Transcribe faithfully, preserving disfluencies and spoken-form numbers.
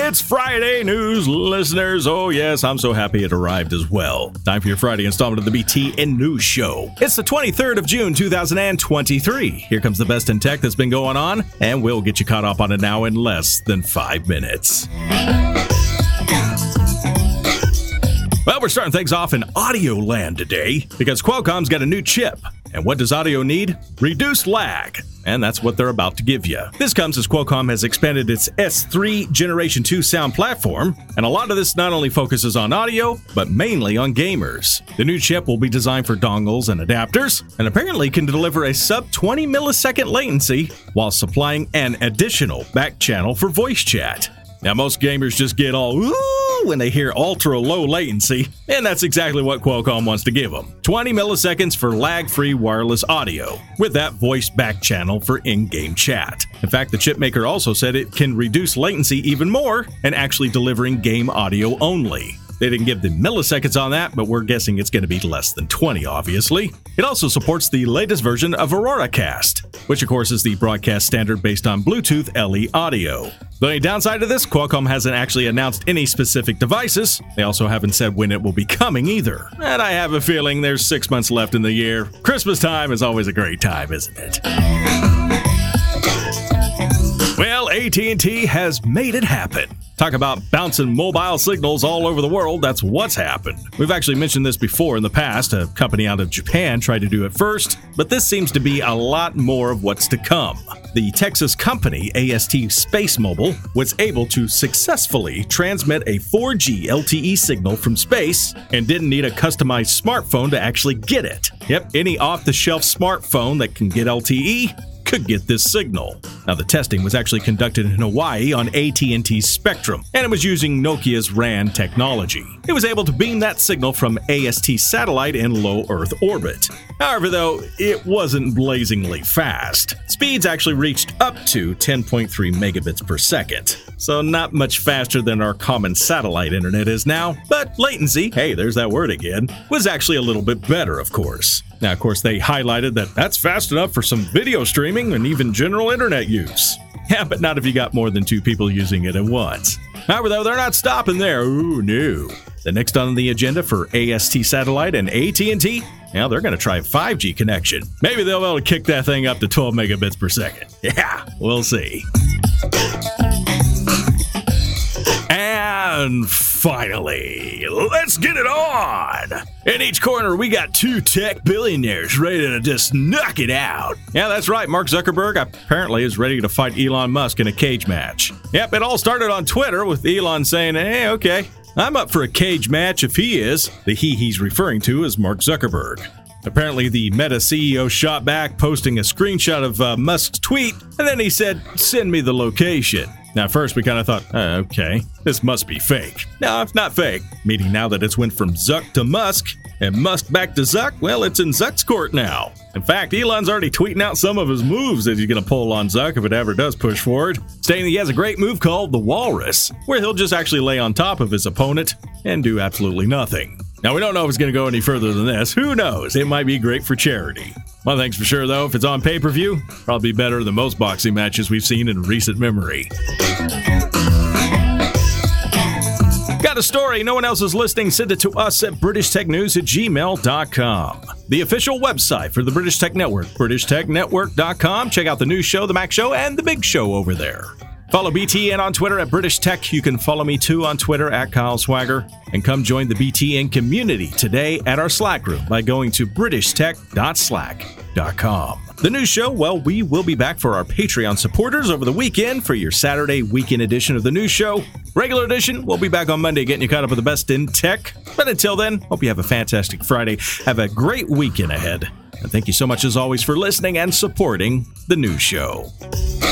It's Friday news, listeners. Oh, yes, I'm so happy it arrived as well. Time for your Friday installment of the B T N News Show. It's the twenty-third of June, two thousand twenty-three. Here comes the best in tech that's been going on, and we'll get you caught up on it now in less than five minutes. Well, we're starting things off in audio land today because Qualcomm's got a new chip. And what does audio need? Reduced lag. And that's what they're about to give you. This comes as Qualcomm has expanded its S three Generation two sound platform, and a lot of this not only focuses on audio, but mainly on gamers. The new chip will be designed for dongles and adapters, and apparently can deliver a sub twenty millisecond latency while supplying an additional back channel for voice chat. Now, most gamers just get all ooh when they hear ultra-low latency, and that's exactly what Qualcomm wants to give them. twenty milliseconds for lag-free wireless audio, with that voice back channel for in-game chat. In fact, the chipmaker also said it can reduce latency even more and actually delivering game audio only. They didn't give the milliseconds on that, but we're guessing it's going to be less than twenty, obviously. It also supports the latest version of AuroraCast, which of course is the broadcast standard based on Bluetooth L E audio. The only downside of this, Qualcomm hasn't actually announced any specific devices. They also haven't said when it will be coming either. And I have a feeling there's six months left in the year. Christmas time is always a great time, isn't it? Well, A T and T has made it happen. Talk about bouncing mobile signals all over the world, that's what's happened. We've actually mentioned this before in the past. A company out of Japan tried to do it first, but this seems to be a lot more of what's to come. The Texas company, A S T Space Mobile, was able to successfully transmit a four G L T E signal from space and didn't need a customized smartphone to actually get it. Yep, any off-the-shelf smartphone that can get L T E could get this signal. Now, the testing was actually conducted in Hawaii on A T and T's Spectrum, and it was using Nokia's R A N technology. It was able to beam that signal from A S T satellite in low Earth orbit. However, though, it wasn't blazingly fast. Speeds actually reached up to ten point three megabits per second, so not much faster than our common satellite internet is now, but latency, hey, there's that word again, was actually a little bit better, of course. Now, of course, they highlighted that that's fast enough for some video streaming and even general internet use. Yeah, but not if you got more than two people using it at once. However, though, they're not stopping there. Ooh, no. The next on the agenda for A S T Satellite and A T and T, now they're going to try a five G connection. Maybe they'll be able to kick that thing up to twelve megabits per second. Yeah, we'll see. And finally, let's get it on! In each corner, we got two tech billionaires ready to just knock it out. Yeah, that's right, Mark Zuckerberg apparently is ready to fight Elon Musk in a cage match. Yep, it all started on Twitter with Elon saying, hey, okay, I'm up for a cage match if he is. The he he's referring to is Mark Zuckerberg. Apparently, the Meta C E O shot back, posting a screenshot of uh, Musk's tweet, and then he said, send me the location. Now, at first, we kind of thought, uh, okay, this must be fake. No, it's not fake. Meaning now that it's went from Zuck to Musk, and Musk back to Zuck, well, it's in Zuck's court now. In fact, Elon's already tweeting out some of his moves that he's going to pull on Zuck if it ever does push forward, saying he has a great move called the Walrus, where he'll just actually lay on top of his opponent and do absolutely nothing. Now, we don't know if it's going to go any further than this. Who knows? It might be great for charity. One thing's for sure, though, if it's on pay-per-view, probably better than most boxing matches we've seen in recent memory. Got a story? No one else is listening? Send it to us at british tech news at gmail dot com. The official website for the British Tech Network, british tech network dot com. Check out the news show, the Mac Show, and the Big Show over there. Follow B T N on Twitter at British Tech. You can follow me too on Twitter at Kyle Swagger. And come join the B T N community today at our Slack room by going to british tech dot slack dot com. The news show, well, we will be back for our Patreon supporters over the weekend for your Saturday weekend edition of the news show. Regular edition, we'll be back on Monday getting you caught up with the best in tech. But until then, hope you have a fantastic Friday. Have a great weekend ahead. And thank you so much as always for listening and supporting the news show.